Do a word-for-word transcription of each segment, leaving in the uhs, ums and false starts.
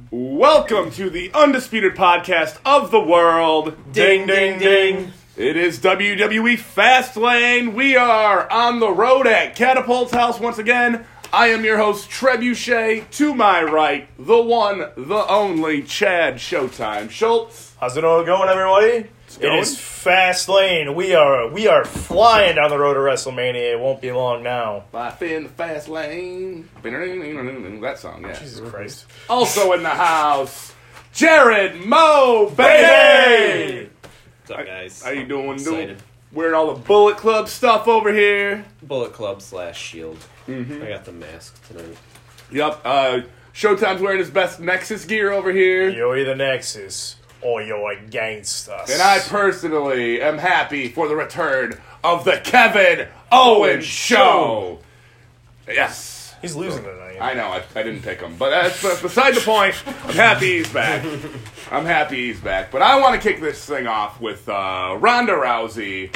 Welcome to the undisputed podcast of the world. Ding, ding, ding. It is W W E Fastlane. We are on the road at Catapult's house once again. I am your host, Trebuchet. To my right, the one, the only, Chad Showtime Schultz. How's it all going, everybody? It is Fastlane. We are we are flying down the road to WrestleMania. It won't be long now. Life in the fast lane. That song, yeah. Jesus Christ. Also in the house, Jared Mo Baby. What's up, guys? How you doing? Excited. Doing? Wearing all the Bullet Club stuff over here. Bullet Club slash Shield. Mm-hmm. I got the mask tonight. Yep. Uh, Showtime's wearing his best Nexus gear over here. You're the Nexus, or you're against us. And I personally am happy for the return of the Kevin Owens Show. Yes. He's losing tonight. I know, I, I didn't pick him. But that's, that's beside the point. I'm happy he's back. I'm happy he's back. But I want to kick this thing off with uh, Ronda Rousey.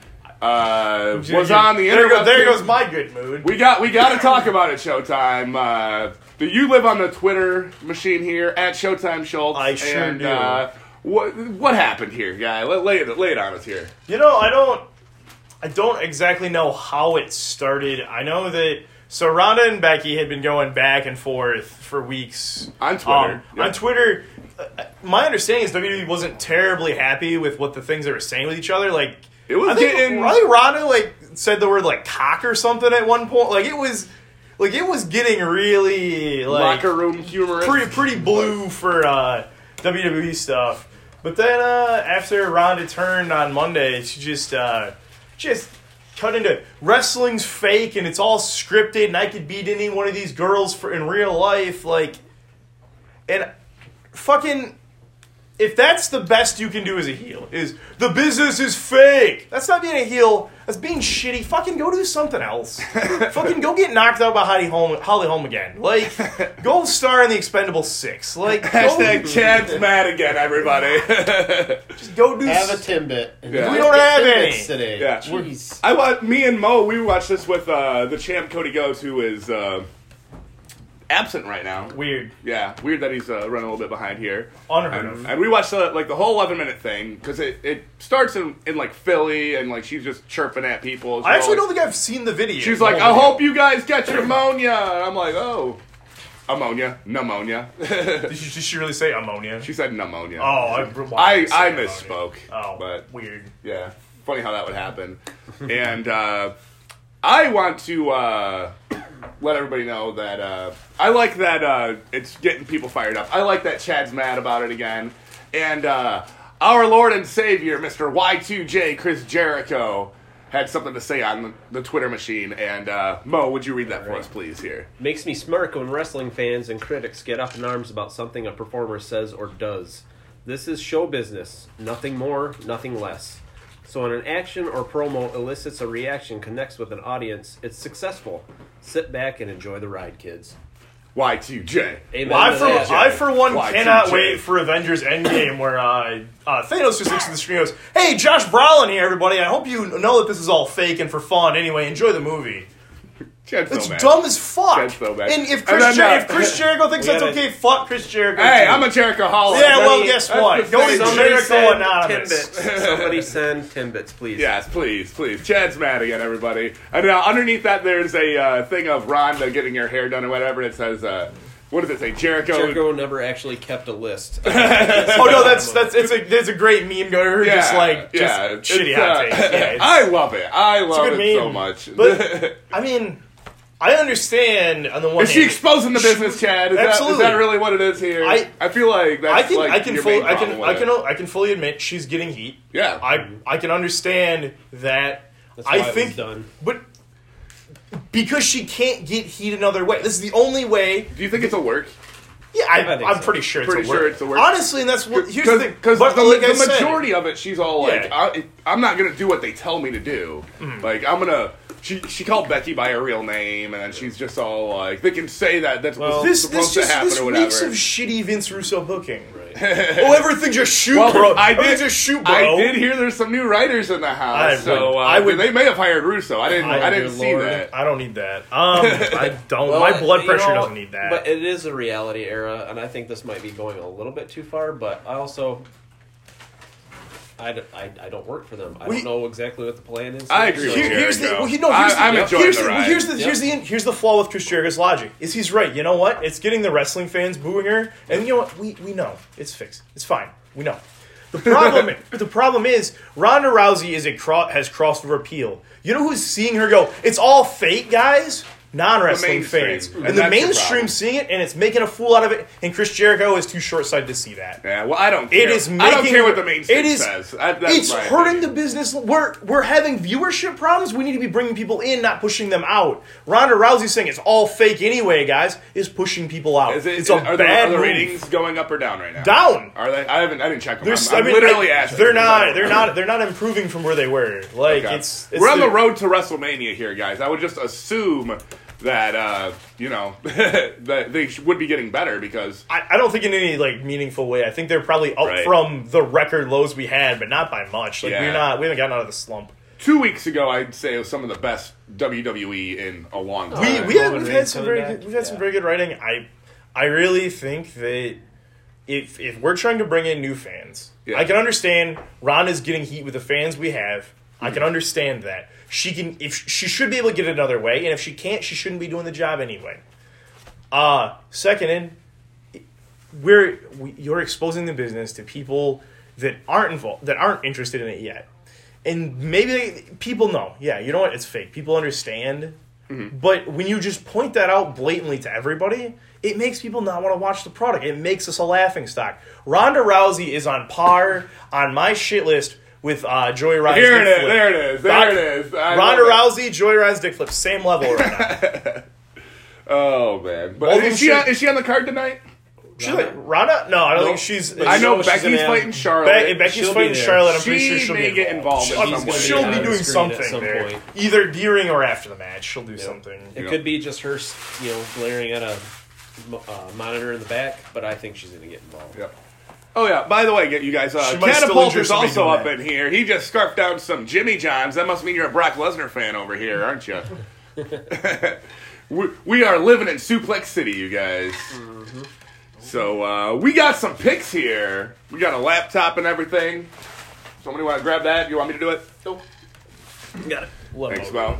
Uh, was on the there, internet. go, there goes my good mood. We got we got to talk about it, Showtime. Uh, do you live on the Twitter machine here at Showtime Schultz? I sure and, do. Uh, what what happened here, guy? Lay, lay it lay it on us here. You know, I don't, I don't exactly know how it started. I know that so Ronda and Becky had been going back and forth for weeks On Twitter. Um, Yep. On Twitter, uh, my understanding is W W E wasn't terribly happy with what the things they were saying with each other. Like It was I think, getting- I think Ronda like said the word like cock or something at one point. Like it was, like it was getting really like Locker room humorous. pretty pretty blue for uh, W W E stuff. But then uh, after Ronda turned on Monday, she just uh, just cut into wrestling's fake and it's all scripted and I could beat any one of these girls for in real life. Like, and fucking, if that's the best you can do as a heel, is the business is fake. That's not being a heel. That's being shitty. Fucking go do something else. Fucking go get knocked out by Holly Holm, Holly Holm again. Like, go star in the Expendables six. Like, Hashtag go, Chad's mad again, everybody. just go do. Have a s- Timbit. Yeah. We don't have Timbits any. today. Yeah. Jeez. I wa- me and Mo, we watched this with uh, the champ Cody Goes, who is uh, absent right now. Weird. Yeah, weird that he's uh, running a little bit behind here. Unheard And, of. and we watched the, like the whole eleven minute thing because it, it starts in, in like Philly and like she's just chirping at people. I actually She's don't think I've seen the video. She's like, The I whole hope you guys get your ammonia. And I'm like, oh, ammonia, pneumonia. video. Did she, did she really say ammonia? She said pneumonia. oh, I, I why did I say ammonia? misspoke. Oh, but weird. yeah, funny how that would happen. And uh, I want to uh, let everybody know that uh, I like that uh, it's getting people fired up. I like that Chad's mad about it again. And uh, our Lord and Savior, Mister Y two J, Chris Jericho, had something to say on the, the Twitter machine. And uh, Mo, would you read that for us, please, here? Makes me smirk when wrestling fans and critics get up in arms about something a performer says or does. This is show business. Nothing more, nothing less. So when an action or promo elicits a reaction, connects with an audience, it's successful. Sit back and enjoy the ride, kids. Y two J. Amen Well, I, to for, that. I, for one, Y two J. cannot wait for Avengers Endgame where uh, uh, Thanos just looks at the screen and goes, hey, Josh Brolin here, everybody. I hope you know that this is all fake and for fun. Anyway, enjoy the movie. Chad's It's so mad. dumb as fuck. That's so bad. And if And Chris, then, Jer- uh, if Chris Jericho thinks we that's gotta- okay, fuck Chris Jericho. Hey, too. I'm a Jericho holic. Yeah, well, Somebody- guess that's what? the Go thing. to Somebody Jericho send Anonymous. Timbits. Somebody send Timbits, please. Yes, please, please. Chad's mad again, everybody. And uh, underneath that, there's a uh, thing of Rhonda getting her hair done or whatever. And it says, uh, what does it say? Jericho. Jericho never actually kept a list. Oh no, that's that's it's a there's a great meme going. Yeah, Just like just yeah, shitty it's, hot uh, takes. Yeah, it's- I love it. I love good it so meme. much. But I mean, I understand on the one is she hand. exposing the business, Chad? Is that, is Absolutely. that really what it is here? I- I feel like that's I can like I can your fully main I can problem I with can it. I can fully admit she's getting heat. Yeah. I I can understand that. That's I why it think was done. but because she can't get heat another way. This is the only way. Do you think it's a work? Yeah, I, I think I'm so. pretty sure it's Pretty a work. sure it's a work. Honestly, and that's what here's the thing. Because But the, like I the said- majority of it, she's all like, Yeah. I, "I'm not gonna do what they tell me to do. Mm-hmm. Like I'm gonna." She she called Becky by her real name, and then she's just all like, "They can say that that's Well, what's this supposed this just to happen this or whatever." reeks of shitty Vince Russo booking. Right. oh, everything just shoot, Well, bro. I Everything did just shoot, bro. I did hear there's some new writers in the house, I so would- uh, I would- they may have hired Russo. I didn't. I- I, didn't dear see Lord. that. I don't need that. Um, I don't. Well, my blood you pressure know, doesn't need that. But it is a reality era, and I think this might be going a little bit too far. But I also, I, d- I, I don't work for them. I We- don't know exactly what the plan is. I agree with Here- you. here's the Jericho. well, you know, here's I, I'm the, enjoying here's the the, ride. here's the Yep. here's the here's the flaw with Chris Jericho's logic is he's right. You know what? It's getting the wrestling fans booing her, and you know what? We we know it's fixed. It's fine. We know. The problem the problem is Ronda Rousey is a cro- has crossed over appeal. You know who's seeing her go? It's all fake, guys. Non-wrestling mainstream. fans, And and the that's your mainstream problem. seeing it, and it's making a fool out of it. And Chris Jericho is too short-sighted to see that. Yeah, well, I don't. Care. It is. Making, I don't care what the mainstream it is, says. I, that's it's my hurting opinion. the business. We're we're having viewership problems. We need to be bringing people in, not pushing them out. Ronda Rousey saying it's all fake anyway, guys, is pushing people out. Is it, it's a are, the, bad are the move. ratings going up or down right now? Down. Are they? I haven't. I didn't check them. There's- I'm, I'm I mean, literally I- asking. They're because I not. don't They're know. not. They're not improving from where they were. Like Okay. it's, it's. We're on the the- road to WrestleMania here, guys. I would just assume that uh, you know that they sh- would be getting better because I, I don't think in any like meaningful way. I think they're probably up Right. from the record lows we had, but not by much. Like Yeah. we're not. We haven't gotten out of the slump. two weeks ago I'd say it was some of the best W W E in a long time. We Alright, we have, Roman we've Reigns had some coming very back. good, we've had some Yeah. very good writing. I I really think that if if we're trying to bring in new fans, Yeah. I can understand Ronda's getting heat with the fans we have. I can understand that she can if she should be able to get it another way, and if she can't, she shouldn't be doing the job anyway. Uh second, in we're we, you're exposing the business to people that aren't involved, that aren't interested in it yet. And maybe they, people know, yeah, you know what, it's fake. People understand. But when you just point that out blatantly to everybody, it makes people not want to watch the product. It makes us a laughing stock. Ronda Rousey is on par on my shit list with uh, Joey Ryan's Here dick it is. flip. There it is. There Ron- it is. I Ronda love it. Rousey, Joey Ryan's dick flip, same level right now. Oh man! But Both of is them she should- on, is she on the card tonight? She's like, Ronda? No, I don't No. think she's. But I know she's gonna Becky's have- fighting Charlotte. Be- Becky's She'll be fighting there. Charlotte. I'm pretty She sure she'll may be get involved. involved She'll, at some point. she'll She'll be be doing on screen at something some there, point. either during or after the match. She'll do something. It Yeah. could be just her, you know, glaring at a mo- uh, monitor in the back, but I think she's going to get involved. Yep. Oh yeah. By the way, you guys, uh, She might still Catapult injure is somebody also doing up that. in here. He just scarfed down some Jimmy Johns. That must mean you're a Brock Lesnar fan over here, aren't you? we, we are living in Suplex City, you guys. Mm-hmm. So uh, we got some picks here. We got a laptop and everything. Somebody want to grab that? You want me to do it? Nope. Got it. Love Thanks, it. Mo.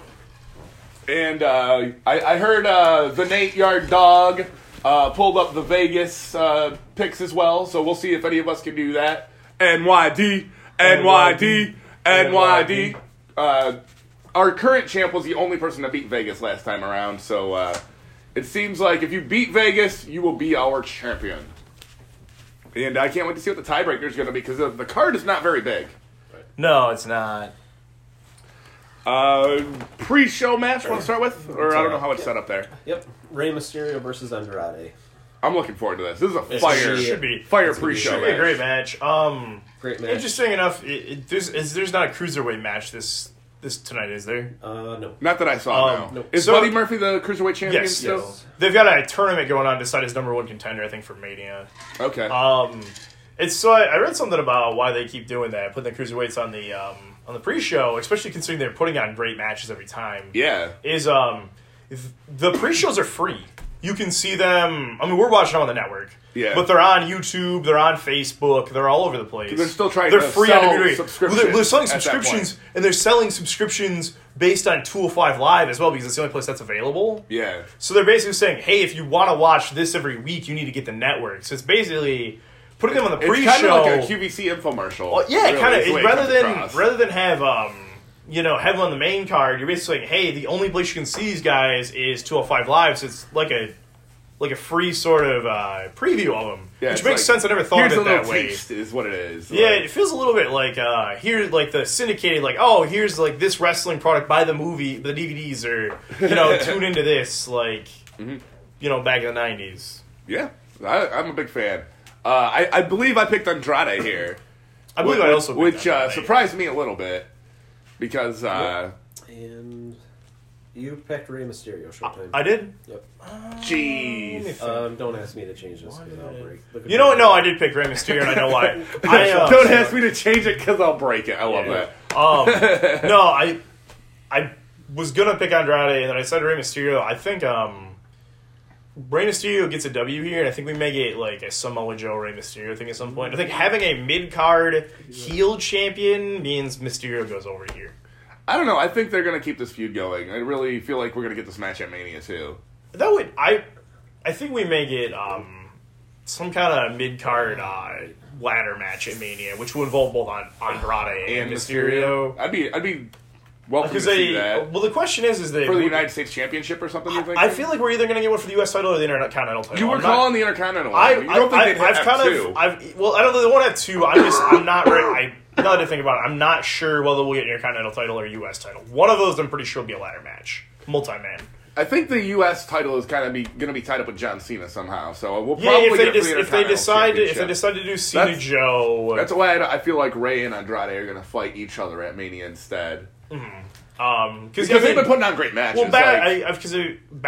And uh, I, I heard uh, the Nate Yard Dog uh, pulled up the Vegas uh, picks as well, so we'll see if any of us can do that. N Y D, N Y D, N Y D. Uh, our current champ was the only person to beat Vegas last time around, so uh, it seems like if you beat Vegas, you will be our champion. And I can't wait to see what the tiebreaker is going to be, because the, the card is not very big. No, it's not. Uh, pre-show match, want to start with? Or I don't know how it's set up there. Yep. Rey Mysterio versus Andrade. I'm looking forward to this. This is a It's fire, should- should be. fire It's gonna be- pre-show Should be a match. great match. Um, Great match. interesting enough, it, it, there's is, there's not a cruiserweight match this this tonight, is there? Uh, no. Not that I saw. Um, now. nope. Is So- Buddy Murphy the cruiserweight champion Yes, still? yes. They've got a tournament going on to decide his number one contender, I think, for Mania. Okay. Um, it's so I, I read something about why they keep doing that, putting the cruiserweights on the um, on the pre-show, especially considering they're putting on great matches every time. yeah. Is um, th- the pre-shows are free. You can see them. I mean, we're watching them on the network. Yeah. But they're on YouTube. They're on Facebook. They're all over the place. They're still trying They're to free sell on W W E. subscriptions Well, they're, they're selling at that subscriptions, point. and they're selling subscriptions based on two oh five Live as well, because it's the only place that's available. Yeah. So they're basically saying, hey, if you want to watch this every week, you need to get the network. So it's basically putting them on the It's pre-show. kind of like a Q V C infomercial. Well, yeah, really, kind is the way of. it Rather comes than across. rather than have um, you know, have them on the main card, you're basically saying, hey, the only place you can see these guys is two oh five Live. So it's like a like a free sort of uh, preview of them, Yeah, which it's makes like, sense. I never thought Here's of a it little that way. taste, is what it is. Yeah, Like, it feels a little bit like uh, here, like the syndicated, like oh, here's like this wrestling product by the movie, the D V Ds, or you know, tune into this, like Mm-hmm. you know, back in the nineties. yeah. I, I'm a big fan. Uh, I, I believe I picked Andrade here. I believe which, I also picked which uh, Andrade. surprised me a little bit because uh, And You picked Rey Mysterio, Showtime. I did. Yep. Jeez. Um, don't ask me to change this because I'll break. Look at You know what? that. No, I did pick Rey Mysterio, and I know why. I, uh, Don't ask me to change it because I'll break it. I love Yeah. that. Um, no, I I was gonna pick Andrade, and then I said Rey Mysterio. I think um, Rey Mysterio gets a W here, and I think we may get like a Samoa Joe Rey Mysterio thing at some point. I think having a mid card heel champion means Mysterio goes over here. I don't know. I think they're going to keep this feud going. I really feel like we're going to get this match at Mania, too. That would I I think we may get um, some kind of mid card uh, ladder match at Mania, which would involve both on Andrade and, And Mysterio. I'd be, I'd be welcome to Because see they, that. well, the question is, is that For the United States Championship or something, you think? I feel like we're either going to get one for the U S title or the Intercontinental title. You were I'm not- calling the Intercontinental one. I, You don't think I, they'd I, I've have kind two. of, I've, well, I don't think they won't have two. I'm just, I'm not ready. I, now that I think about it, I'm not sure whether we'll get an Intercontinental title or a U S title. One of those, I'm pretty sure, will be a ladder match, multi-man. I think the U S title is kind of be going to be tied up with John Cena somehow. So we'll Yeah, probably if they, get dis- the if they Intercontinental decide, to, if they Championship. decide to do Cena That's- Joe, That's why I, I feel like Ray and Andrade are going to fight each other at Mania instead. um, Because they've been putting on great matches. Well, ba- like, I because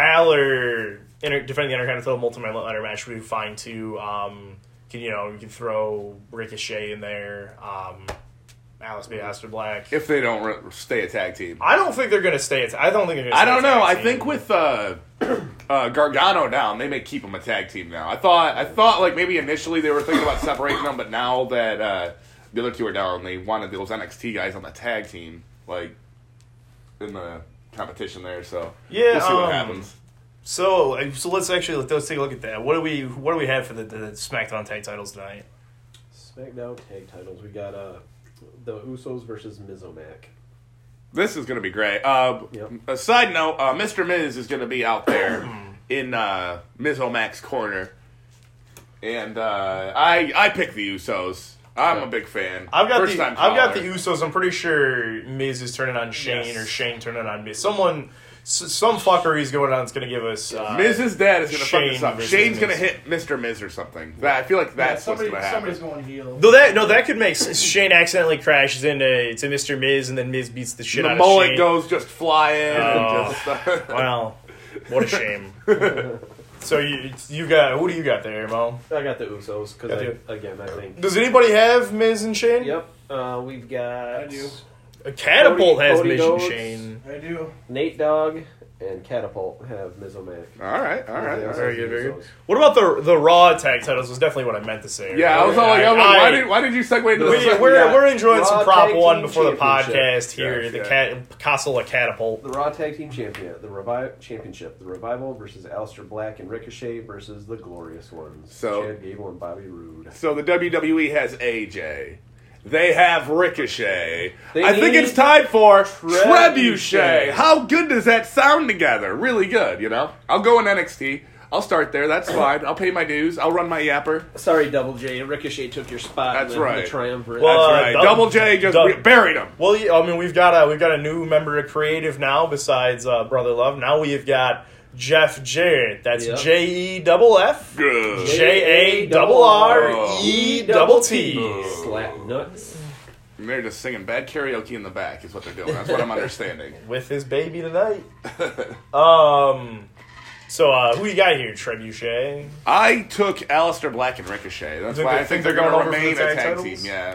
Balor inter- defending the Intercontinental multi-man ladder match would be fine too. Um, can, you know, you can throw Ricochet in there. Um, Alice B. Aleister Black. if they don't re- stay a tag team. I don't think they're going to stay. At, I don't think they're going to. I don't know. I think with uh, uh, Gargano down, they may keep them a tag team now. I thought, I thought like maybe initially they were thinking about separating them, but now that uh, the other two are down, they wanted those N X T guys on the tag team, like in the competition there. So Yeah, we'll see um, what happens. so. uh, So let's actually let's take a look at that. What do we What do we have for the, the SmackDown tag titles tonight? SmackDown tag titles. We got uh, the Usos versus Mizomac. This is going to be great. Uh, Yep. A side note: uh, Mister Miz is going to be out there in uh, Mizomac's corner, and uh, I I pick the Usos. I'm Yeah. a big fan. I've got First the time I've got the caller. Usos. I'm pretty sure Miz is turning on Shane Yes. or Shane turning on Miz. Someone, s- some fuckery's going on. That's going to give us uh, Miz's dad is going to fuck Shane this up. versus Shane's Miz. going to hit Mister Miz or something. That, I feel like that's yeah, somebody, what's going to somebody's happen. going heel. Though that no, that could make sense. Shane accidentally crashes into to Mister Miz, and then Miz beats the shit The out mullet of Shane. goes just flying. Oh. And just, uh, Well, what a shame. So you you got who do you got there, Mo? I got the Usos Got because the- again, I think. Does anybody have Miz and Shane? Yep. Uh, we've got I do. A Catapult Cody- has Cody Miz and Rhodes. Shane. I do. Nate Dogg and Catapult have Mizomac. all right, all right. Yeah, all Very right. good, very good. Usos. What about the the Raw tag titles? Was definitely what I meant to say. Yeah, I was all like, I was like, I- why did why did you segue into We, this? we're, got we're enjoying some Raw prop Tag one Team before the Championship. podcast here. Yes, the yeah. cat Castle of Catapult. The Raw Tag Team Champion, the Revive Championship, the Revival versus Aleister Black and Ricochet versus the Glorious Ones, So- Chad Gable and Bobby Roode. So the W W E has A J. They have Ricochet. They I think need it's time for Trebuchet. Trebuchet. How good does that sound together? Really good, you know? I'll go in N X T. I'll start there. That's fine. I'll pay my dues. I'll run my yapper. Sorry, Double J. Ricochet took your spot. That's in the, right. The triumvirate. Well, That's uh, right. Dub- Double J just Dub- re- buried him. Well, yeah, I mean, we've got a we've got a new member of Creative now besides uh, Brother Love. Now we've got Jeff Jarrett. That's Yep. J E double F Good. J A double R E double T. Slap nuts. And they're just singing bad karaoke in the back is what they're doing. That's what I'm understanding. With his baby tonight. um. So uh, who you got here, Trebuchet? I took Aleister Black and Ricochet. That's Think why they- I think think they're they're going to going over for remain the a tag tag titles? team. Yeah.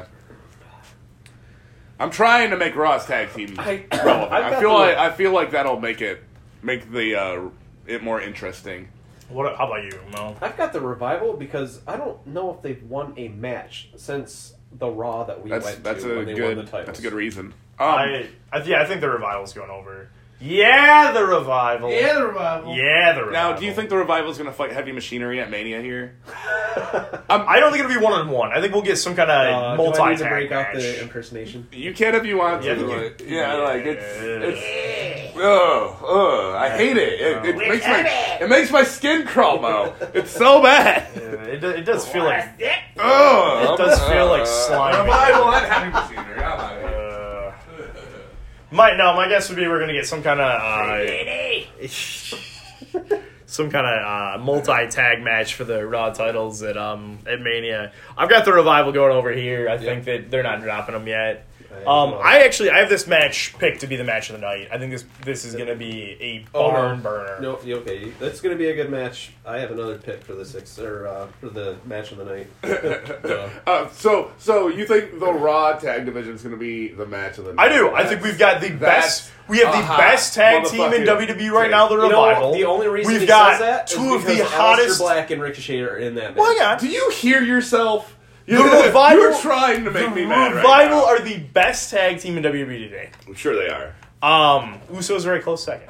I'm trying to make Raw's tag team I- relevant. I've I got feel the- like I feel like that'll make it make the uh, it more interesting. What? How about you, Mo? I've got the Revival because I don't know if they've won a match since the Raw that we That's went that's to a when they won the good titles. that's a good reason. Um, I, I yeah, I think the Revival's going over. Yeah, the Revival. Yeah, the revival. Yeah, the Revival. now, do you think the Revival's going to fight Heavy Machinery at Mania here? I don't think it'll be one on one. I think we'll get some kind of Uh, do I multi need to tag break match. out the impersonation? You can if you want to. Yeah, I think like, you- yeah, yeah. like it's it's. Ugh, ugh, I hate it. It, it makes my it makes my skin crawl, Mo. It's so bad. Yeah, it, do- it does feel like Ugh, it does feel like uh, slimy. Revival and Heavy Machinery. I'm out of here. Uh, my no, my guess would be we're gonna get some kind of uh, some kind of uh, multi tag match for the Raw titles at um at Mania. I've got the Revival going over here. I think that they're not dropping them yet. I have Um, no- I actually I have this match picked to be the match of the night. I think this this is gonna be a Oh, no. barn burner. No, yeah, okay, that's going to be a good match. I have another pick for the six or uh, for the match of the night. Duh. Uh, so, so you think the Raw tag division is going to be the match of the night? I do. I think we've got the best. We have the a best hot tag team in motherfucking W W E right take. now. The You know, Revival. the only reason we've he got says that two is of the because hottest. Aleister Black and Ricochet are in that match. Well, yeah. Do you hear yourself? The You're, Revival. you're trying to make the me mad right Revival now. are the best tag team in W W E today. I'm sure they are. Um, Usos are a close second.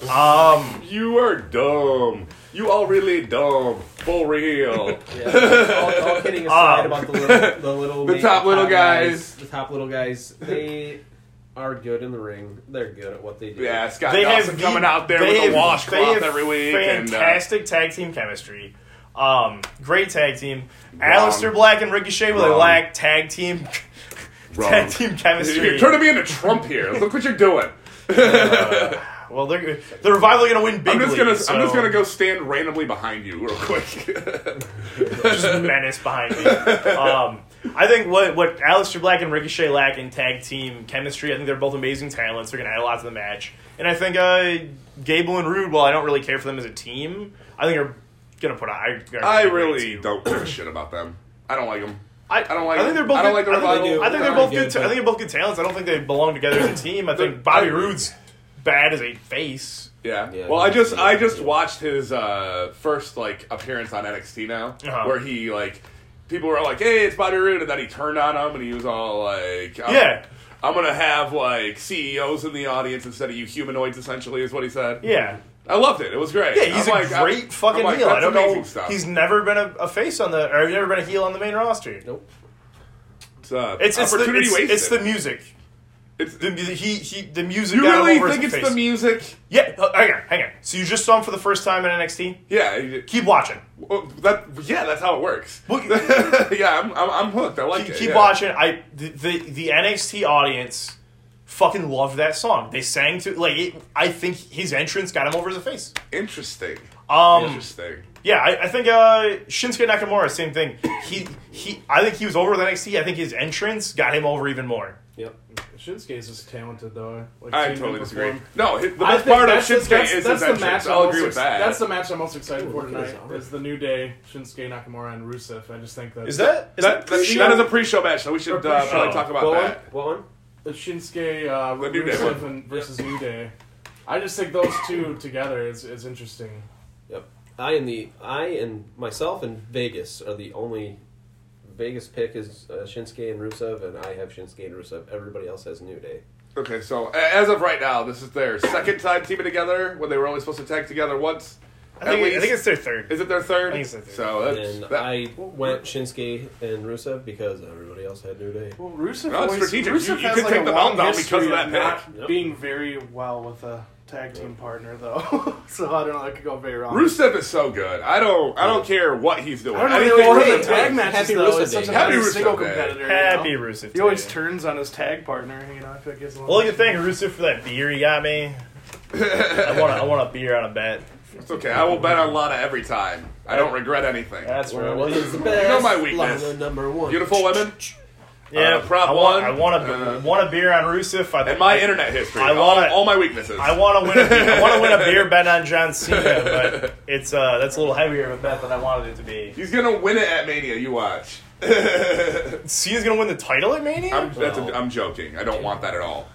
Um, You are dumb. You all really dumb. For real. Yeah, all, all kidding aside Um, about the little, the little, The main- top little guys. the top little guys, they are good in the ring. They're good at what they do. Yeah, Scott they Dawson have the- coming out there they with have- a washcloth they have every week. Fantastic tag team chemistry. Um, great tag team. Wrong. Aleister Black and Ricochet, well, they Wrong. lack tag team Wrong. tag team And, uh, chemistry. you're turning me into Trump here. Look what you're doing. Uh, well, they're the Revival are gonna win big I'm just gonna. leagues, I'm just so gonna go stand randomly behind you real quick. just menace behind me. Um, I think what what Aleister Black and Ricochet lack in tag team chemistry. I think they're both amazing talents. They're gonna add a lot to the match, and I think uh, Gable and Rude. While I don't really care for them as a team, I think are gonna put. I, I really don't give a shit about them. I don't like them. I, I don't like I think they're both. I don't good, like the I think, Revival. they, I think they're They're both good, good. ta- I but- think they're both good talents. I don't think they belong together as a team. I think Bobby I agree. Roode's bad as a face. Yeah. Yeah, well, I just yeah, I just yeah. watched his uh, first like appearance on N X T now, Uh-huh. where he like people were like, "Hey, it's Bobby Roode," and then he turned on him and he was all like, I'm, Yeah. I'm gonna have like C E Os in the audience instead of you humanoids." Essentially, is what he said. Yeah. I loved it. It was great. Yeah, he's I'm a like, I'm- great fucking I'm like, heel. I that's don't amazing know. Stuff. He's never been a, a face on the, or he's never been a heel on the main roster. Nope. It's, uh, It's it's the, opportunity it's, wasted. it's the music. It's- The, the, he, he, the music. you got him really over as think a it's face. the music? Yeah, uh, hang on, hang on. So you just saw him for the first time in N X T? Yeah. you- Keep watching. well, that yeah, that's how it works. Look- yeah, I'm, I'm I'm hooked. I like keep it. keep yeah. watching. I the, the the N X T audience fucking loved that song. They sang to like. It, I think his entrance got him over as a face. Interesting. Um, Interesting. Yeah, I, I think uh, Shinsuke Nakamura, same thing. He he. I think he was over with N X T. I think his entrance got him over even more. Yep. Shinsuke is just talented, though. Like, I seeing him totally disagree. perform. No, his- the I best think part of that's Shinsuke the- that's, is that's his the entrance. match. I'm I'll most agree with ex- that. That's the match I'm most excited for Ooh, tonight. okay, Is the New Day, Shinsuke Nakamura and Rusev. I just think that Is that is that, that, that, pre-show? that is a pre-show match, so we should Or uh, pre-show. probably talk about What one? that. What one? the Shinsuke uh, The New Day Rusev one. and versus New Day? I just think those two together is is interesting. Yep. I and the I and myself and Vegas are the only. Vegas pick is uh, Shinsuke and Rusev, and I have Shinsuke and Rusev. Everybody else has New Day. Okay, so a- as of right now, this is their second time teaming together when they were only supposed to tag together once. I think, At I think least. it's their third. Is it their third? I think it's their third. So that's, And that, I went Shinsuke and Rusev because everybody else had New Day. Well, Rusev No, it's always, strategic. Rusev You- you has could like take a the long belt down history because of that not pick. Yep. being very well with a tag team partner, though. So I don't know. That could go very wrong. Rusev is so good. I don't. I don't care what he's doing. I don't know. Anything They always with the the tag tag matches Happy though. Rusev It's such Day. a Happy nice Rusev single Day. competitor. Happy you know? Rusev. He always Day. turns on his tag partner. You know, I feel like he's a Well, look at thank Rusev for that beer he got me. I want a, I want a beer on a bet. It's okay. I will bet on Lana every time. I don't regret anything. That's right. What is the best? You know my weakness. Lana number one. Beautiful women. Yeah, Uh, prop I want, one, I want a uh, want a beer on Rusev. I, And my internet history. I all, wanna- all my weaknesses. I want to win. A beer, I want to win a beer bet on John Cena, but it's uh that's a little heavier of a bet than I wanted it to be. He's gonna win it at Mania. You watch. Cena's gonna win the title at Mania. I'm, that's a, Well. I'm joking. I don't want that at all.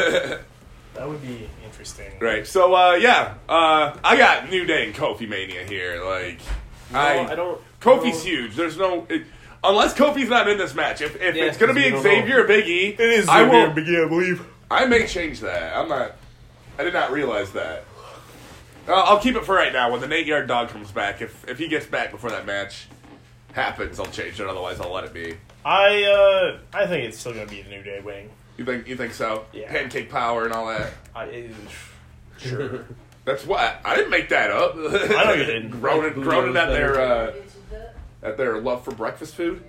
That would be interesting. Right. So uh, yeah, uh, I got New Day and Kofi Mania here. Like, No, I, I don't. Kofi's no. huge. There's no. It, unless Kofi's not in this match. If, if Yeah, it's gonna be 'cause we don't Xavier or Big E, It is I Xavier will. Big E, I believe. I may change that. I'm not. I did not realize that. Uh, I'll keep it for right now. When the Nate Yard dog comes back, if if he gets back before that match happens, I'll change it. Otherwise, I'll let it be. I uh I think it's still gonna be the New Day winning. You think you think so? Yeah. Pancake power and all that. I, it, sure. That's what I didn't make that up. I know you didn't. Groaning, Like, groaning at better. their uh, at their love for breakfast food.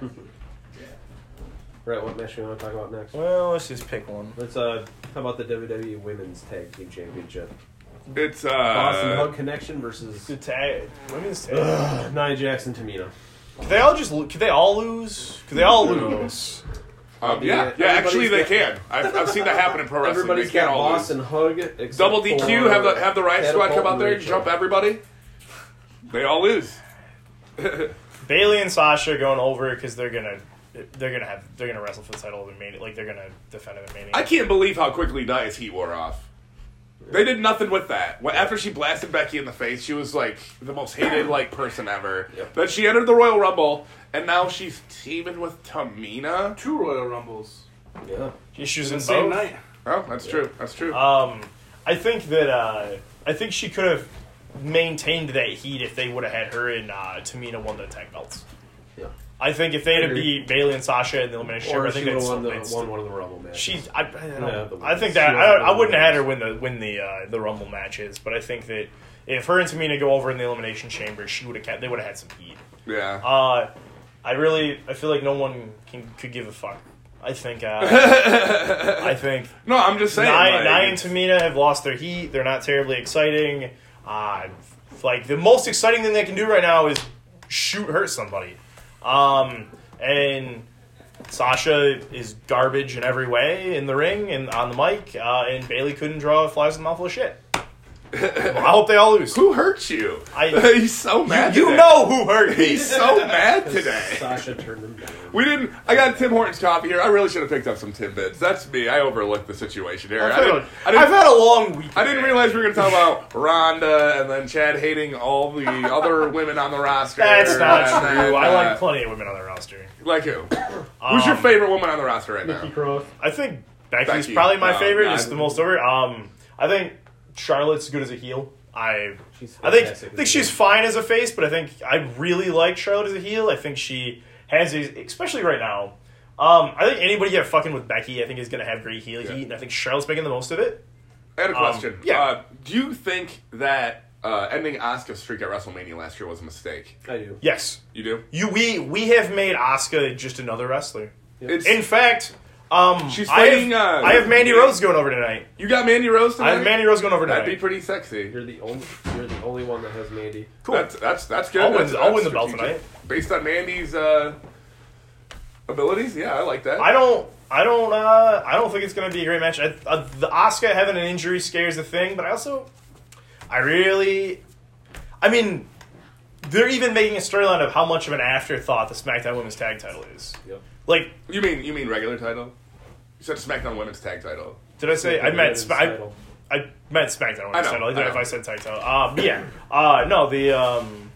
Right, what match do you want to talk about next? Well, let's just pick one. Let's uh, how about the W W E Women's Tag Team Championship? It's Boston uh, Hug Connection versus The tag, women's tag. Ugh, Nia Jackson, Tamina. Could they all just? lo- Could they all lose? Could they all No. lose? Um, The- yeah, yeah. Actually, they everybody's can. I've, I've seen that happen in pro wrestling. Everybody's They can't got all boss lose. and hug. except Double D Q. for Have the have the Riot Squad come out there and Catapult jump Rachel. everybody. They all lose. Bailey and Sasha are going over because they're gonna they're gonna have they're gonna wrestle for the title of the Mania. Like they're gonna defend it in Mania. I can't believe how quickly Nia's heat wore off. They did nothing with that. When, after she blasted Becky in the face, she was like the most hated like person ever. Yep. Then she entered the Royal Rumble, and now she's teaming with Tamina. Two Royal Rumbles. Yeah. Issues The in same both. night. Oh, that's true. That's true. Um, I think that uh, I think she could have maintained that heat if they would have had her and uh, Tamina won the tag belts. Yeah. I think if they'd have Agree. beat Bailey and Sasha in the elimination chamber, Or I she think would that's have won, the, that's- won one of the Rumble matches. She's. I, I, don't, Yeah, the I think women's. that She I, won I the wouldn't have had her women's. win the win the uh, the Rumble matches, but I think that if her and Tamina go over in the elimination chamber, she would have kept. They would have had some heat. yeah. Uh, I really, I feel like no one can could give a fuck. I think. Uh, I think no, I'm just saying. Nia, like, Nia and Tamina have lost their heat. They're not terribly exciting. Uh, like the most exciting thing they can do right now is shoot hurt somebody. Um, and Sasha is garbage in every way in the ring and on the mic. Uh, and Bailey couldn't draw flies in the mouth full of shit. Well, I hope they all lose. Who hurt you? I- He's so mad. You today. know who hurt me. He's so mad today. Sasha turned him down. We didn't. I got Tim Hortons coffee here. I really should have picked up some tidbits. That's me. I overlooked the situation here. I've I had, didn't, a, I didn't, I've had a long week. I didn't realize we were going to talk about Rhonda and then Chad hating all the other women on the roster. That's not and true. then, I uh, like plenty of women on the roster. Like who? Who's your Um, favorite woman on the roster right now? Nikki Cross. I think Becky's Becky. probably my No, favorite. no, Just I- the most over. Um, I think Charlotte's good as a heel. I She's I think I fantastic think as a she's heel. fine as a face, but I think I really like Charlotte as a heel. I think she has, a, especially right now. Um, I think anybody get fucking with Becky, I think is going to have great heel Yeah. heat, and I think Charlotte's making the most of it. I had a Um, question. yeah. Uh, do you think that uh, ending Asuka's streak at WrestleMania last year was a mistake? I do. Yes, You do? you we we have made Asuka just another wrestler. It's, In fact, um, She's I have, fighting, uh, I have Mandy Rose going over tonight. you got Mandy Rose tonight? I have Mandy Rose going over tonight. That'd be pretty sexy. You're the only. You're the only one that has Mandy. Cool. That's that's that's good. I'll win- That's- I'll win that's the belt strategic. tonight. Based on Mandy's uh, abilities, yeah, I like that. I don't. I don't. Uh, I don't think it's going to be a great match. I, uh, the Asuka having an injury scares the thing, but I also, I really, I mean, they're even making a storyline of how much of an afterthought the SmackDown Women's Tag Title is. Yep. Like, You mean you mean regular title? You said SmackDown Women's Tag Title. did I say I meant? Women's Sp- I, title. I meant SmackDown Women's I know, Title. I I don't know if know. I said tag title. Um, yeah. Uh, no, the um,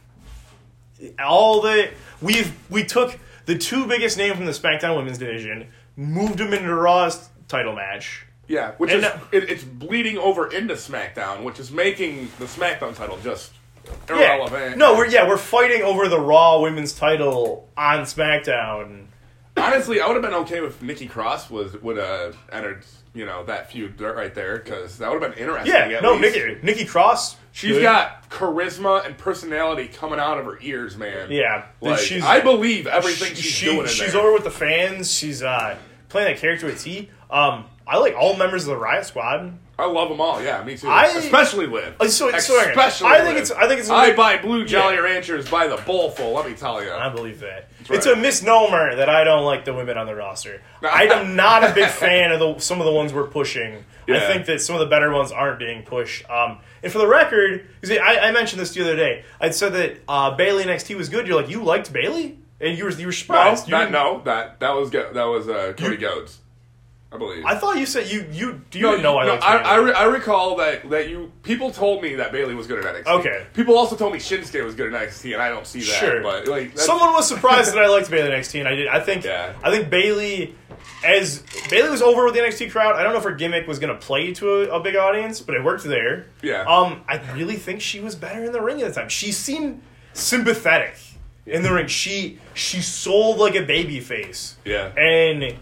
all the we've we took the two biggest names from the SmackDown Women's division, moved them into Raw's title match. Yeah, which And, is uh, it, it's bleeding over into SmackDown, which is making the SmackDown title just Yeah. irrelevant. No, we're yeah, we're fighting over the Raw Women's title on SmackDown. Honestly, I would have been okay if Nikki Cross was would have entered, you know, that feud right there because that would have been interesting. Yeah, at no, least. Nikki Nikki Cross. She's good. got charisma and personality coming out of her ears, man. Yeah, like, she's I believe everything she- she's she- doing. In She's there. over with the fans. She's uh, playing that character with T. Um, I like all members of the Riot Squad. I love them all. Yeah, me too. I- Especially Liv. Uh, so- so hang on. Especially I think Liv. it's- I think it's a I bit- buy Blue Jolly Yeah. Ranchers by the bowlful. Let me tell you. I believe that. right. It's a misnomer that I don't like the women on the roster. I am not a big fan of the, some of the ones we're pushing. I Yeah. think that some of the better ones aren't being pushed. Um, and for the record, you see, I, I mentioned this the other day. I said that uh, Bailey in N X T was good. You're like, you liked Bailey, and you were you were No, surprised. You that, didn't- no, that that was go- that was uh, Cody Rhodes, I believe. I thought you said you you do you no, didn't know I no, liked I, Bailey. I, re- I recall that, that you people told me that Bailey was good at N X T. Okay. People also told me Shinsuke was good at N X T, and I don't see that. Sure. But like, that's, Someone was surprised that I liked Bailey in N X T, and I did. I think Yeah. I think Bailey, as Bailey was over with the N X T crowd. I don't know if her gimmick was going to play to a, a big audience, but it worked there. Yeah. Um, I really think she was better in the ring at the time. She seemed sympathetic in the ring. She she sold like a baby face. Yeah. And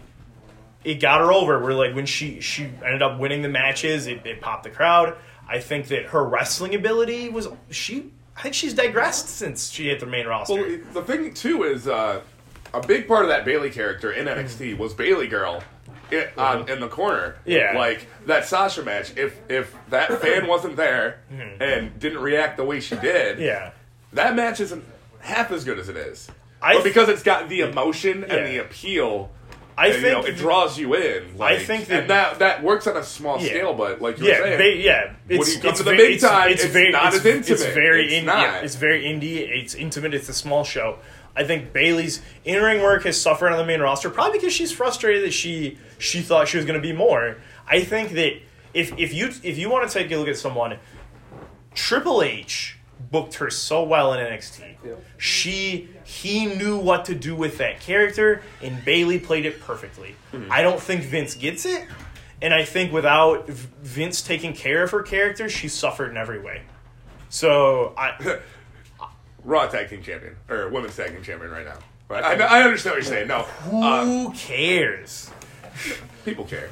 it got her over. Where like when she she ended up winning the matches, it, it popped the crowd. I think that her wrestling ability was she. I think she's digressed since she hit the main roster. Well, the thing too is uh, a big part of that Bailey character in N X T was Bailey Girl. It, on, in the corner, Yeah. like that Sasha match. If if that fan wasn't there and didn't react the way she did, yeah. that match isn't half as good as it is. I but because it's got the emotion Yeah. and the appeal, I and, think you know, it draws you in. Like, I think that- and that that works on a small Yeah. scale, but like you yeah, were saying, ba- yeah. when It's, you come it's to the ve- big it's, time, it's, it's very, not it's, as intimate. It's very, It's in, not. yeah, it's very indie. It's intimate. It's a small show. I think Bailey's in-ring work has suffered on the main roster, probably because she's frustrated that she she thought she was going to be more. I think that if if you if you want to take a look at someone, Triple H booked her so well in N X T. Yeah. She he knew what to do with that character, and Bailey played it perfectly. Mm-hmm. I don't think Vince gets it, and I think without V- Vince taking care of her character, she suffered in every way. So I. Raw Tag Team Champion or Women's Tag Team Champion right now. Right? I, I understand what you're saying. No, Who uh, cares? people care.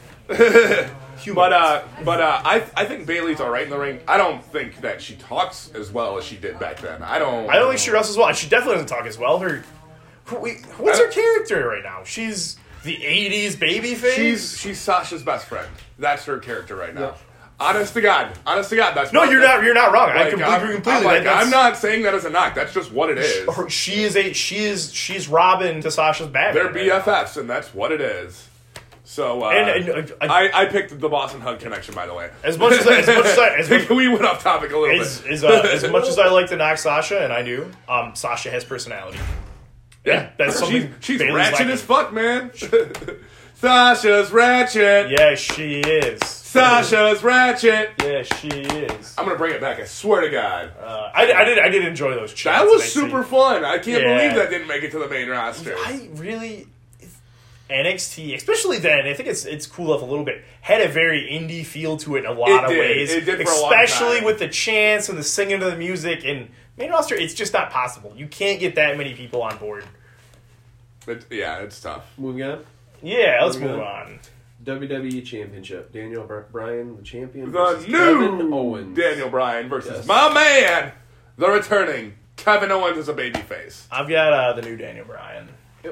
But uh, but uh, I I think Bailey's all right in the ring. I don't think that she talks as well as she did back then. I don't. I don't think she wrestles well. She definitely doesn't talk as well. Her, who, wait, what's I- her character right now? She's the eighties babyface. She's she's Sasha's best friend. That's her character right now. Yeah. Honest to God, honest to God, that's no, what- you're not. You're not wrong. I Like, completely, I'm, completely. I'm, like, that- that's- I'm not saying that as a knock. That's just what it is. Her, she is a. She is. She's Robin to Sasha's Batman. They're right B F Fs, and that's what it is. So, uh, And- and, uh, I- I, I picked the Boston Hug connection, by the way. As much as I- as much as I- as much- we went off topic a little As, bit. as, uh, as much as I like to knock Sasha, and I do, um, Sasha has personality. yeah, that's something She's, she's Bailey's ratchet lacking. as fuck, man. Sasha's ratchet. Yeah, she is. Sasha's ratchet. Yeah, she is. I'm gonna bring it back. I swear to God. Uh, I, I did. I did enjoy those. That chants was I see. super fun. I can't Yeah. believe that didn't make it to the main roster. I really N X T, especially then. I think it's it's cool off a little bit. Had a very indie feel to it in a lot It of did. ways, It did for a long especially time. with the chants and the singing of the music. And main roster, it's just not possible. You can't get that many people on board. It- yeah, it's tough. Moving on. Yeah, let's Moving move on. on. W W E Championship. Daniel Br- Bryan, the champion. The versus new Kevin Owens. Daniel Bryan versus Yes. my man, the returning Kevin Owens as a babyface. I've got uh, the new Daniel Bryan. Yep.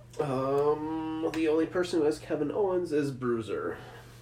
Um, the only person who has Kevin Owens is Bruiser.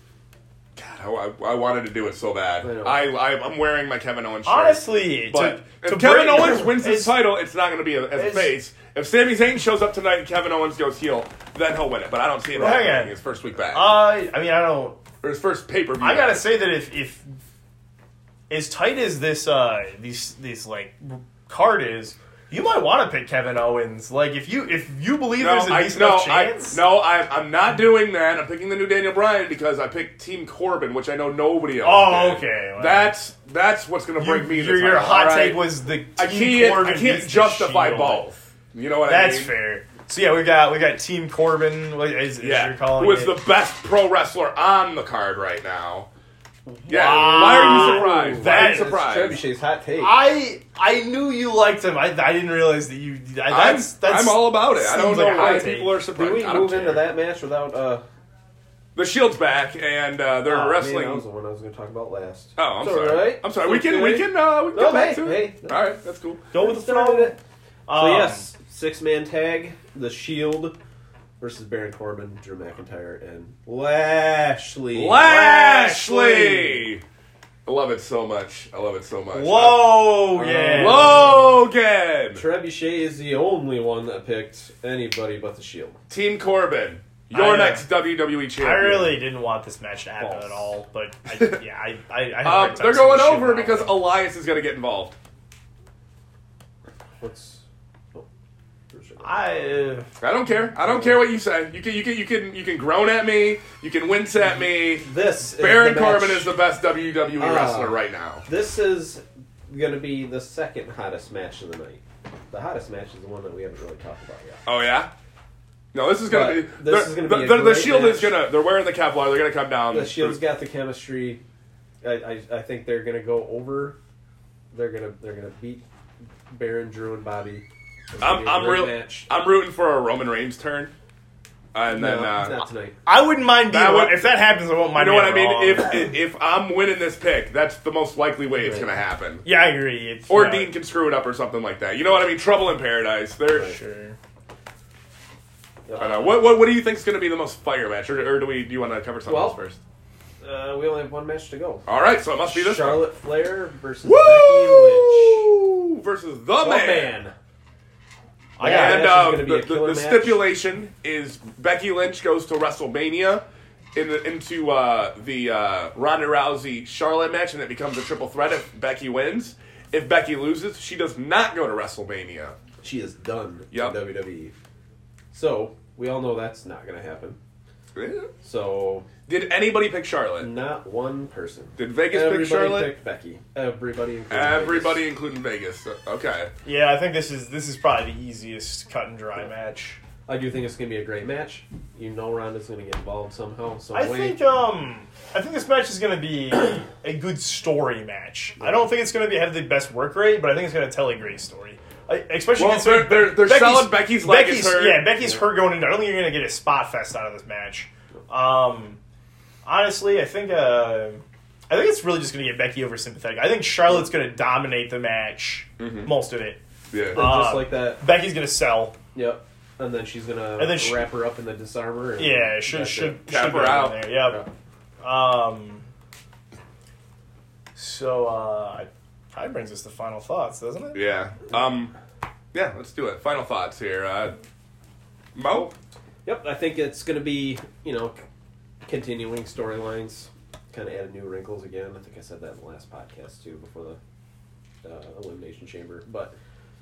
God, I, I wanted to do it so bad. I know. I, I I'm wearing my Kevin Owens shirt. Honestly, but to, to if Kevin bring- Owens wins his it's- title, it's not going to be a, as a it's- face. If Sami Zayn shows up tonight and Kevin Owens goes heel, then he'll win it. But I don't see it Well, hang happening on. his first week back Uh, I mean, I don't. or his first pay per view. I gotta say that if if as tight as this uh these this like card is, you might want to pick Kevin Owens. Like if you if you believe No, there's a I, decent no, enough I, chance. no, I, I'm not doing that. I'm picking the new Daniel Bryan because I picked Team Corbin, which I know nobody else. Oh, did. okay, well. that's that's what's going to You- bring me. your the your title, hot all right? take was the I Team can't. Corbin I can't beats the justify Shield. both. You know what That's I mean? fair. So yeah, we got we got Team Corbin. What is, is Yeah, you're calling who is it? the best pro wrestler on the card right now? Yeah. Wow. Why are you surprised? Why are That you is surprised? Trebuchet's hot take. I I knew you liked him. I, I didn't realize that you. I, I'm, that's, that's I'm all about it. I don't seems know like a why hot take. people are Did surprised. we I don't move into care. that match without uh? The Shield's back, and uh, they're oh, wrestling. Man, that was the one I was going to talk about last. Oh, I'm It's sorry. alright. I'm sorry. It's We can, we okay. can, uh, we can No, go back hey, to hey, it. no. All right, that's cool. Go with the Started flow. it. So Um, yes, six man tag, the Shield versus Baron Corbin, Drew McIntyre, and Lashley. Lashley. I love it so much. I love it so much. Whoa, Uh, yeah. Logan. Trebuchet is the only one that picked anybody but the Shield. Team Corbin. I Your know. next W W E champion. I really didn't want this match to happen False. at all, but I, yeah, I, I, I had a Um, hard time they're seeing going the shit over now. because Elias is going to get involved. What's oh, Bruiser. I uh, I don't care. I don't care what you say. You can, you can, you can, you can groan at me. You can wince at me. This Baron is the match- Corbin is the best W W E Ah. wrestler right now. This is going to be the second hottest match of the night. The hottest match is the one that we haven't really talked about yet. Oh yeah. No, this is gonna But be. this they're- is gonna the, be a the, the great Shield is match. gonna. They're wearing the Kevlar. They're gonna come down. The Shield's got the chemistry. I, I, I think they're going to go over. They're going to they're going to beat Baron, Drew, and Bobby. It's gonna I'm be a I'm great real. match. I'm rooting for a Roman Reigns turn. And No, then it's uh, not tonight. I wouldn't mind being That one. would- If that happens, I won't you mind. know what I being mean. wrong. If if I'm winning this pick, that's the most likely way it's Right. gonna happen. yeah, I agree. It's, Or uh, Dean can screw it up or something like that. You know what I mean? Trouble in paradise. They're. Right. Sure. I know. What, what what do you think is going to be the most fire match, or, or do we do you want to cover something Well, else first? Uh, we only have one match to go. All right, so it must be this one. Charlotte Flair versus Becky Lynch. Woo! Versus the Oh, man. man. I got And match is uh, gonna the, be a the, killer the match. stipulation is Becky Lynch goes to WrestleMania in the, into uh, the uh, Ronda Rousey Charlotte match, and it becomes a triple threat if Becky wins. If Becky loses, she does not go to WrestleMania. She is done Yep. in W W E. So we all know that's not going to happen. So Did anybody pick Charlotte? not one person. Did Vegas Everybody pick Charlotte? picked Becky. Everybody, including Everybody, Vegas. including Vegas. Okay. Yeah, I think this is this is probably the easiest cut and dry match. I do think it's going to be a great match. You know, Ronda's going to get involved somehow. Some I way. think um I think this match is going to be a good story match. I don't think it's going to be have the best work rate, but I think it's going to tell a great story. I, especially Well, considering they're- they're- they're Becky's- selling Becky's leg is hurt. Yeah, Becky's hurt going into. I don't think you're going to get a spot fest out of this match. Um, honestly, I think uh, I think it's really just going to get Becky over sympathetic. I think Charlotte's going to dominate the match, Mm-hmm. most of it. Yeah. And Uh, just like that. Becky's going to sell. Yep. And then she's going And to then she- wrap her up in the disarmer. And Yeah, should that's should, it. Tap should her go in out. there. Yep. Um. So uh, that brings us to final thoughts, doesn't it? Yeah. Um. Yeah. Let's do it. Final thoughts here. Uh, Mo. Yep, I think it's going to be, you know, c- continuing storylines, kind of add new wrinkles again. I think I said that in the last podcast, too, before the uh, Elimination Chamber. But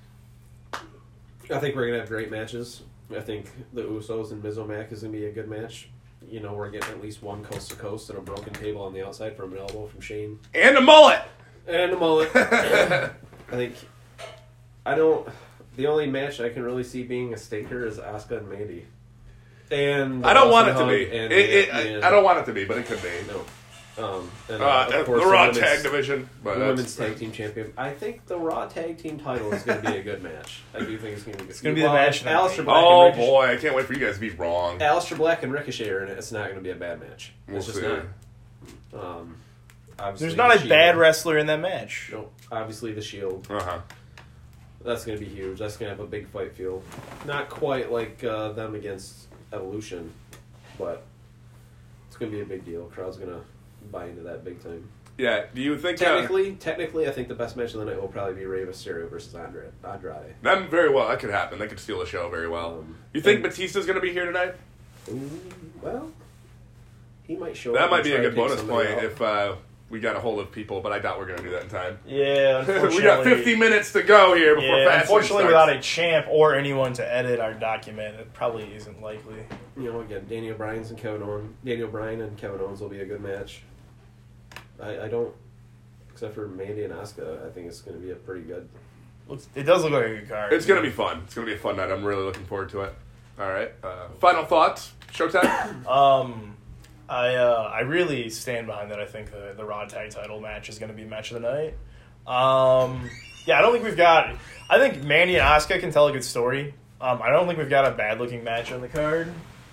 I think we're going to have great matches. I think the Usos and Mizomac is going to be a good match. You know, we're getting at least one coast-to-coast and a broken table on the outside from an elbow from Shane. And a mullet. And a mullet. I think, I don't, the only match I can really see being a staker is Asuka and Mandy. And I don't want it to Hug be. and- It, it, and- I, I don't want it to be, but it could be. No. Um, and, Uh, uh, of the course, Raw women's- Tag Division. But the that's- women's tag team champion. I think the Raw tag team title is going to be a good match. I do think it's going to be good. It's gonna be the match of the Aleister night. Black Oh and Ricochet, boy, I can't wait for you guys to be wrong. Aleister Black and Ricochet are in it. It's not going to be a bad match. We'll It's just see. not. Um, obviously There's not the a Shield. bad wrestler in that match. No, obviously the Shield. Uh huh. That's going to be huge. That's going to have a big fight feel. Not quite like uh, them against Evolution, but it's going to be a big deal. Crowd's going to buy into that big time. Yeah. Do you think? Uh, Technically, technically, I think the best match of the night will probably be Rey Mysterio versus Andre, Andrade. that very well. That could happen. They could steal the show very well. Um, You think and- Batista's going to be here tonight? Ooh, well, he might show. That up might and be a try to good take bonus somebody point out. if uh, we got a hold of people, but I doubt we're going to do that in time. Yeah, unfortunately. we got fifty minutes to go here before Yeah, Fastlane unfortunately, starts. without a champ or anyone to edit our document, it probably isn't likely. You know, again, Daniel Bryan's and Kevin Owens. Daniel Bryan and Kevin Owens will be a good match. I, I don't, except for Mandy and Asuka, I think it's going to be a pretty good. Looks, it does look like a good card. It's going to be fun. It's going to be a fun night. I'm really looking forward to it. All right. Uh, final thoughts? Showtime? Um, I uh, I really stand behind that. I think the the Raw Tag Title match is going to be match of the night. Um, yeah, I don't think we've got. I think Mandy and Asuka can tell a good story. Um, I don't think we've got a bad looking match on the card.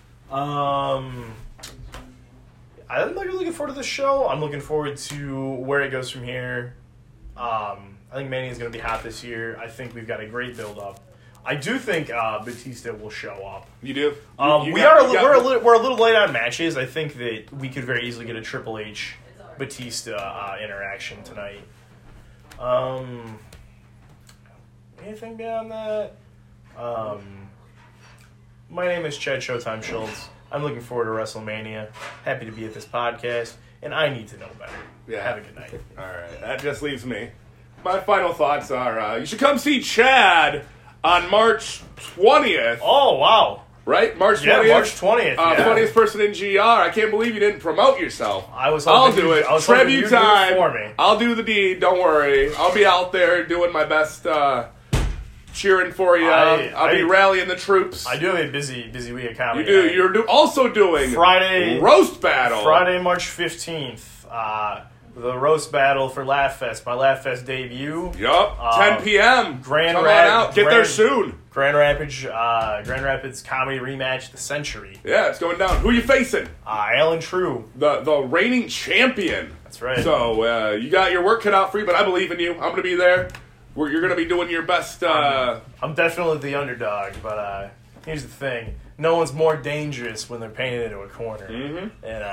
Um, I'm really looking forward to this show. I'm looking forward to where it goes from here. Um, I think Mandy is going to be hot this year. I think we've got a great build up. I do think uh, Batista will show up. You do? Um, You we got- are a you li- got- we're a little we're a little late on matches. I think that we could very easily get a Triple H Batista uh, interaction tonight. Um, anything beyond that? Um, my name is Chad Showtime Schultz. I'm looking forward to WrestleMania. Happy to be at this podcast, and I need to know better. Yeah. Have a good night. All right, that just leaves me. My final thoughts are: uh, you should come see Chad on March twentieth. Oh wow! Right, March Yeah, twentieth. March twentieth. Uh, yeah. Funniest person in G R. I can't believe you didn't promote yourself. I was. I'll hoping do you- it. I was hoping Tribute you'd do it time. for me. I'll do the deed. Don't worry. I'll be out there doing my best, uh, cheering for you. I- I'll be I- rallying the troops. I do have a busy, busy week of you comedy. do. I- You're do- also doing Friday roast battle. Friday, March fifteenth. Uh, the roast battle for Laugh Fest. My Laugh Fest debut. Yup. Uh, ten p.m. Grand Come Rap- on out. Get there Grand- soon. Grand Rapids, uh, Grand Rapids comedy rematch of the century. Yeah, it's going down. Who you facing? Uh, Alan True. The the reigning champion. That's right. So uh, you got your work cut out for you, but I believe in you. I'm going to be there. Where you're going to be doing your best. Uh, I'm definitely the underdog, but uh, here's the thing: no one's more dangerous when they're painted into a corner. Mhm. And uh,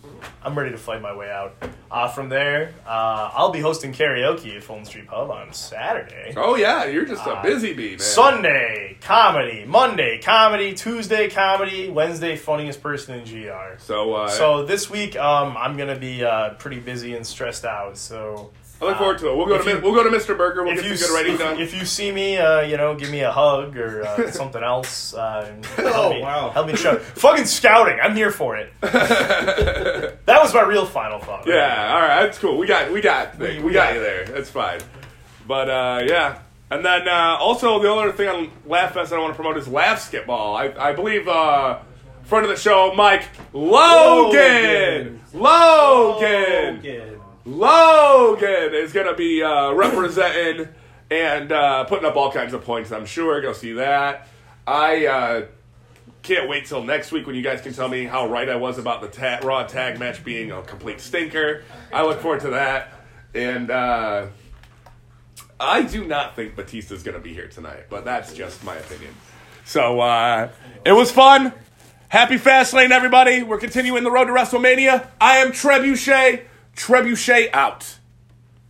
I'm ready to fight my way out. Uh, from there, uh, I'll be hosting karaoke at Fulton Street Pub on Saturday. Oh, yeah, you're just a busy bee, man. Sunday, comedy. Monday, comedy. Tuesday, comedy. Wednesday, funniest person in G R. So, uh, So this week, um, I'm going to be uh, pretty busy and stressed out, so... I look forward to it. We'll go If to you- Mi- we'll go to Mister Burger. We'll If get you, some good writing if, done. if you see me, uh, you know, give me a hug or uh, something else. Uh, and help Oh, me, wow. Help me show. Fucking scouting. I'm here for it. That was my real final thought. right? Yeah, all right, that's cool. We got, we got, we, We- we got got you there. That's fine. But uh, yeah, and then uh, also the other thing on Laugh Fest I want to promote is Laugh Skitball. I, I believe uh, friend of the show, Mike Logan, Logan, Logan. Logan is gonna be uh, representing and uh, putting up all kinds of points. I'm sure. Go see that. I. Uh, Can't wait till next week when you guys can tell me how right I was about the ta- Raw tag match being a complete stinker. I look forward to that. And uh, I do not think Batista's going to be here tonight, but that's just my opinion. So uh, it was fun. Happy Fastlane, everybody. We're continuing the road to WrestleMania. I am Trebuchet. Trebuchet out.